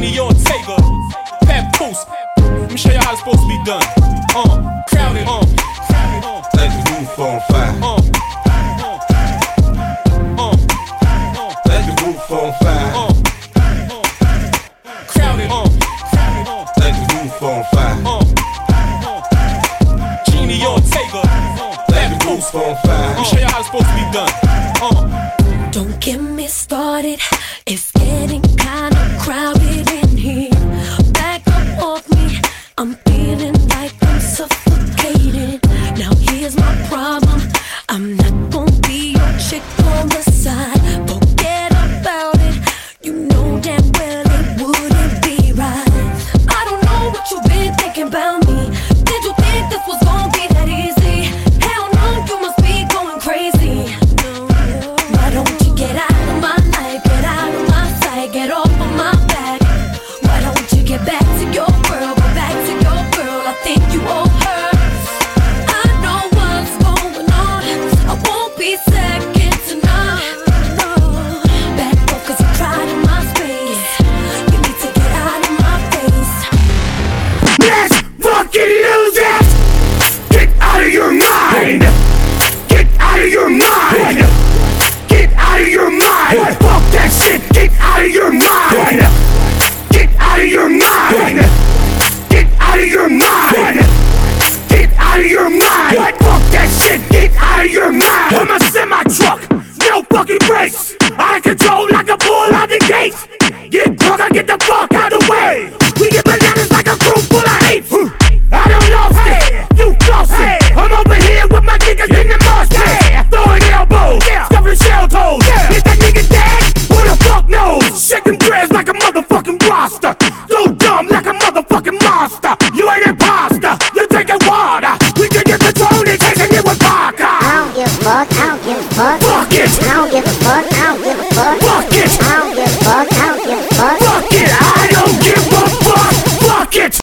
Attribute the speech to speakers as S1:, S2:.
S1: Genie Ortega, Papoose. Let me show you how it's supposed to be done. Crowded,
S2: Let the roof on fire. Let the roof on fire.
S1: Crowded,
S2: Let the roof on fire.
S1: Genie Ortega,
S2: Let the roof on fire.
S1: let me show you how it's supposed to be done.
S3: Don't get me started, it's getting kinda crowded in here. Back up off me, I'm feeling like I'm suffocating. Now here's my problem, I'm not gonna be your chick on the side. Forget about it, you know damn well it wouldn't be right. I don't know what you've been thinking about me. Did you think this was gonna be that easy? Hell no, you must be going crazy. Why don't you get out of my life, get out of my sight, get off of my back? Why don't you get back to your girl, go back to your girl? I think you owe her. I know what's going on, I won't be second to none. Back up 'cause you cried in my space. You need to get out of my face.
S4: Let's fucking lose it! Get out of your mind! Get out of your mind! Get out of your mind! Fuck that shit! Get out of your mind! Get out of your mind! Get out of your mind! Get out of your mind! Fuck that shit! Get out of your mind! I'm a semi-truck, no fucking brakes. Out of control like a bull out the gates. Get drunk, I get the fuck out of the way. We get bananas like a crew full of apes. I done lost it, you lost it. I'm over here with my niggas in the mosh pit. Throwing elbows, stuffing shell toes. Is that nigga dead? Who the fuck knows? Shaking dreads like a motherfucking roster. So dumb like a motherfucking monster. You ain't imposter, you're taking water. We can get control and chasing it with vodka.
S5: I don't give a fuck, I don't give a fuck.
S4: Fuck it!
S5: I don't give a fuck, I don't give a fuck.
S4: Fuck it!
S5: I don't give a fuck, I don't give a fuck.
S4: Fuck it! I don't give a fuck! Fuck it!